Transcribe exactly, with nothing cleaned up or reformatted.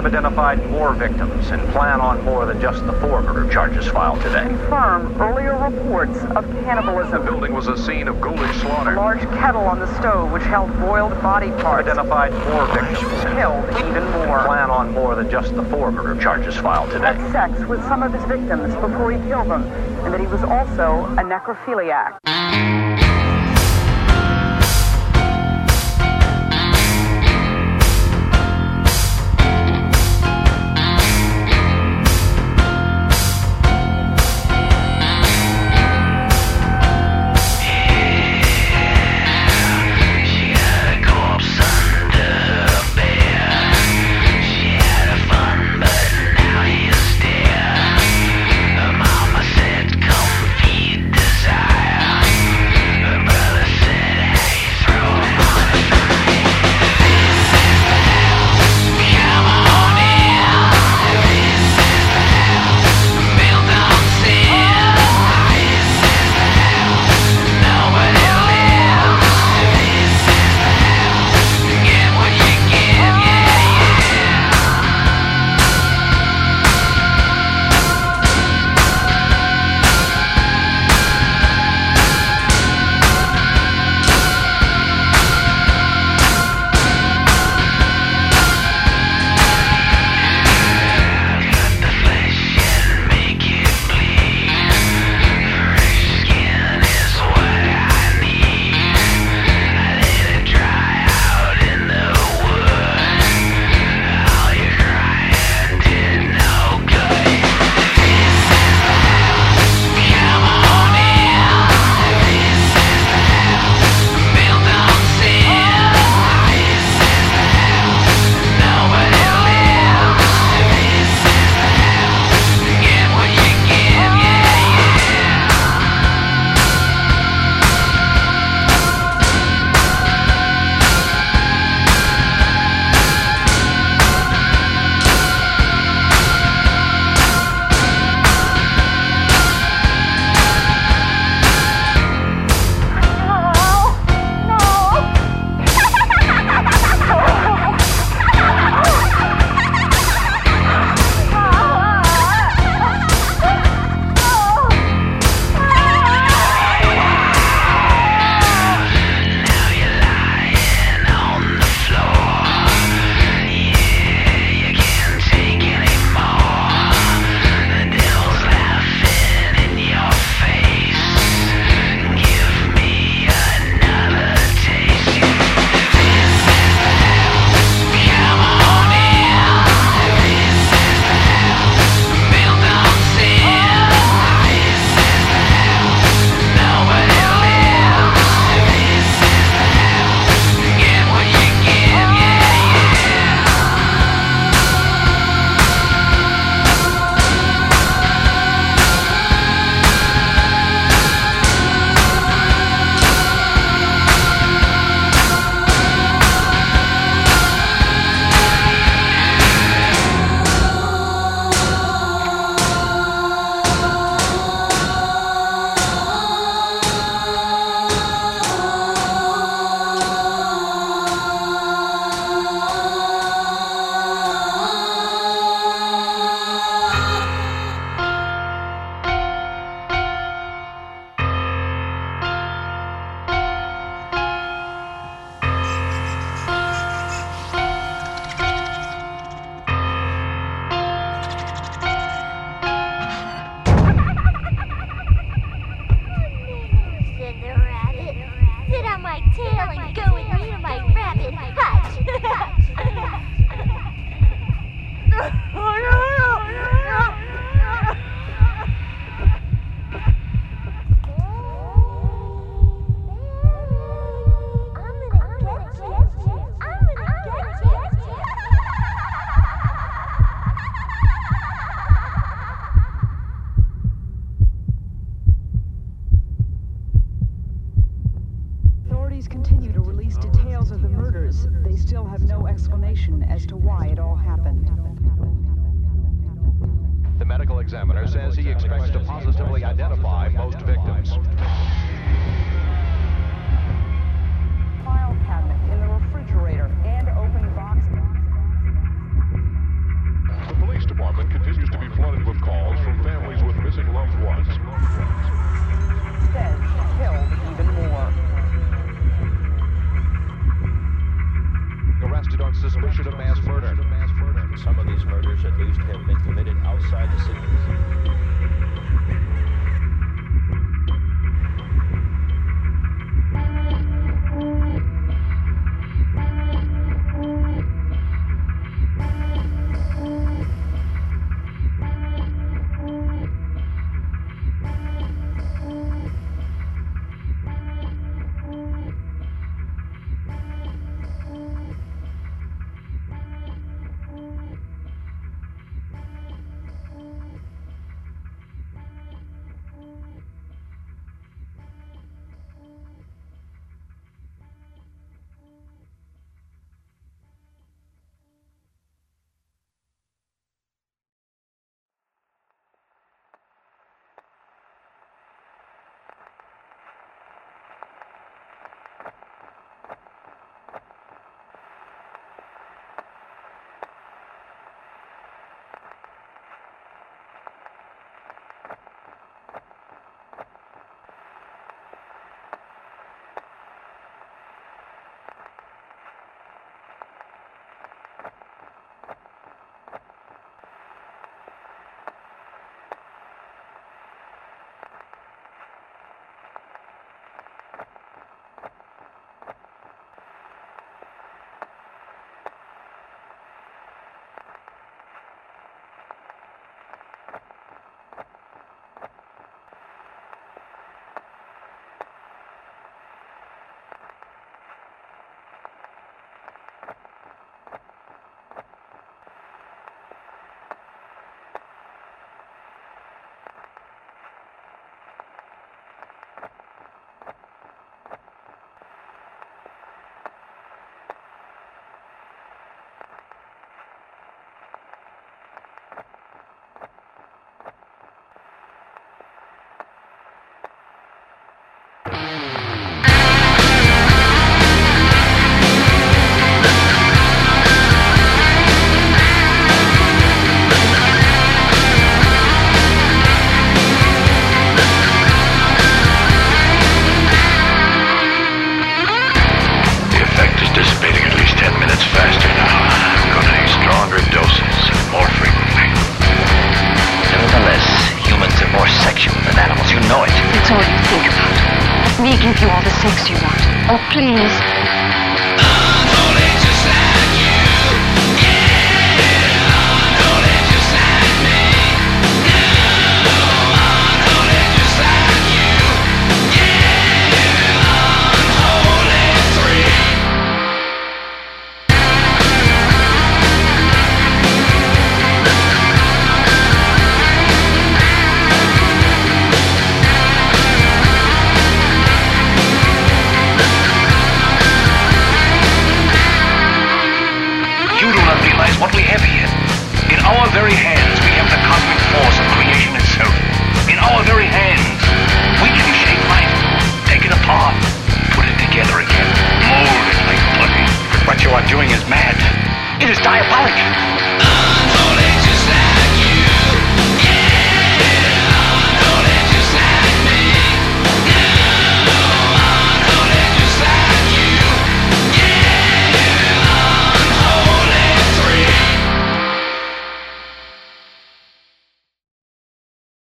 have identified more victims and plan on more than just the four murder charges filed today. Confirm earlier reports of cannibalism. The building was a scene of ghoulish slaughter. A large kettle on the stove which held boiled body parts. Identified more victims and killed even more. Plan on more than just the four murder charges filed today. Had sex with some of his victims before he killed them, and that he was also a necrophiliac. examiner says he expects to positively identify most victims. File cabinet in the refrigerator and open box. me give you all the sex you want. Oh, please. Unholy just like you. Yeah, unholy just like me. No, unholy just like you. Yeah, unholy three. What we have here. In our very hands, we have the cosmic force of creation itself. In our very hands, we can shape life, take it apart, put it together again, mold it like putty. What you are doing is mad. It is diabolic.